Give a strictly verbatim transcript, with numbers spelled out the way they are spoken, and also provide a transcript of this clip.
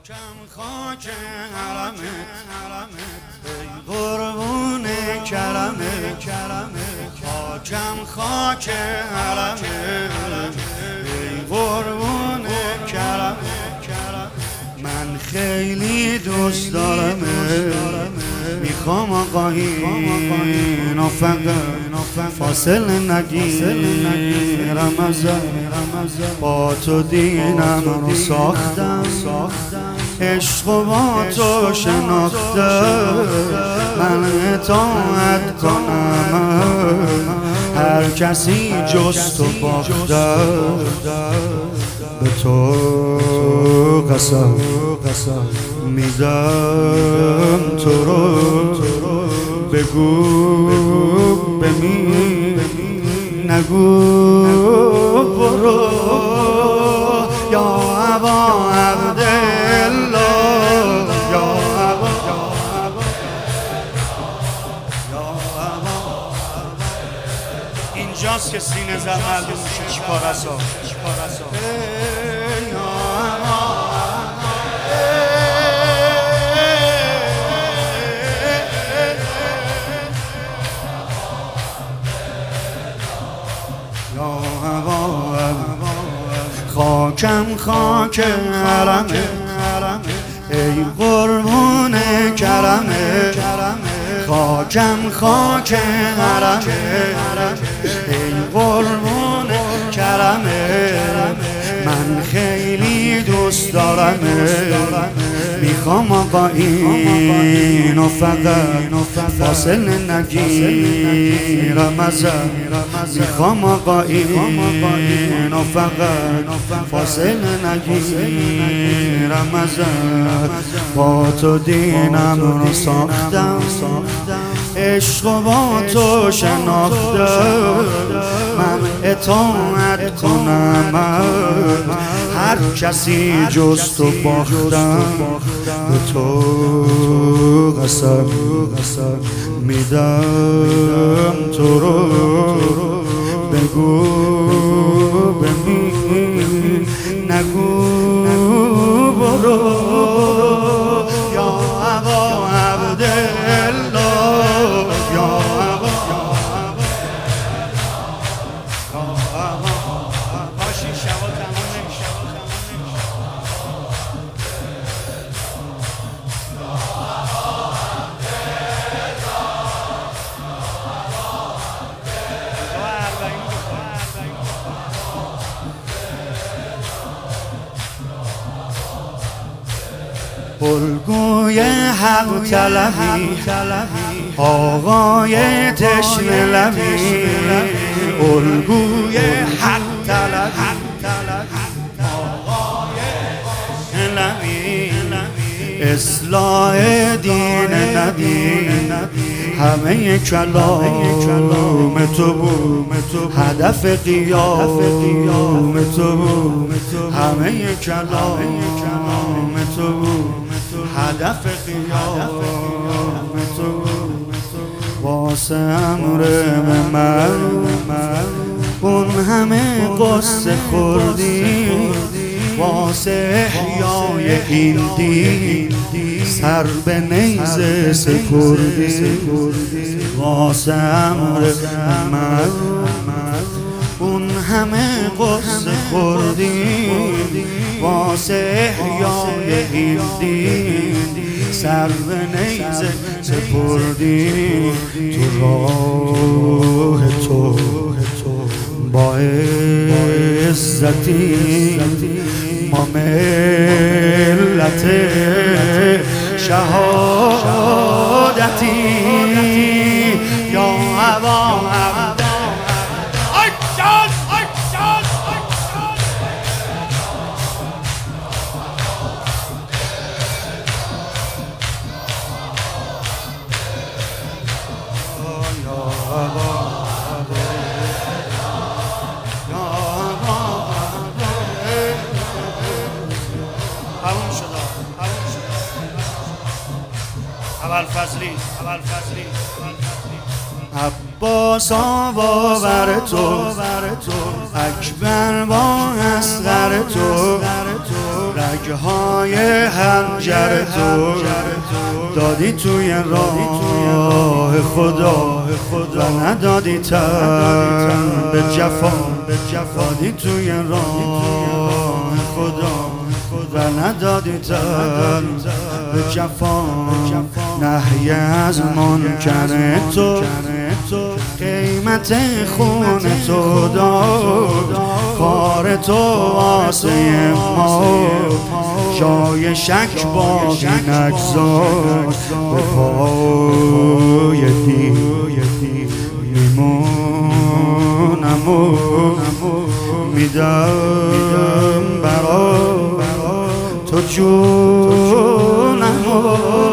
خاکم خاک حرمت ای قربون کرمت خاکم خاک حرمت ای قربون کرمت من خیلی دوست دارم میخوام آقا اینو فقط فاصل نگیرم ازت با تو دینم رو ساختم عشق و با تو شناختم من اطاعت کنم هر کسی جز تو باختم به تو قسم میدم تو رو بگو بمی نگو برو یا ابا عبدالله یا ابا اینجاست که سینه زد معلوم میشه چیکار اسا خاکم خاک حرمت ای قربون کرمت خاکم خاک حرمت ای قربون کرمت من خیلی دوست دارم میخوام آقا اینو فقط فاصل نگیرم ازت میخوام آقا اینو فقط فاصل نگیرم ازت با تو دینم رو ساختم عشق و با تو شناختم من اطاعت کنم هر کسی جز تو باختم به تو قسم میدم تو رو بگو بمی نگو برو یا ابا عبدالله یا ابا باشی شبا تمام نمیشه الگوی حق طلبی آقای تشنه لبی الگوی حق طلبی آقای تشنه لبی اصلاح دین نبی همه کلام تو بود هدف قیام تو بود همه کلام تو بود هدف قیام تو واسه امر به من اون همه قصه خوردی واسه احیای این دین سر به نیزه سپردی واسه امر به من اون همه قصه خوردی واسه احیای این دین سر به نیزه سپردی تو راه تو با عزتی ما ملت شهادتی یا ابا اول فضلی عباسا باور تو اکبر با اصغر تو رگهای حنجر تو دادی توی راه خدا و ندادی تن به جفا، دادی توی راه خدا و ندادی تن به جفا. نهی از منکر تو قیمت خون تو داد، کار تو واسه ما جای شک باقی نگذار. به پای دین میمونم و میدم برا تو جونم.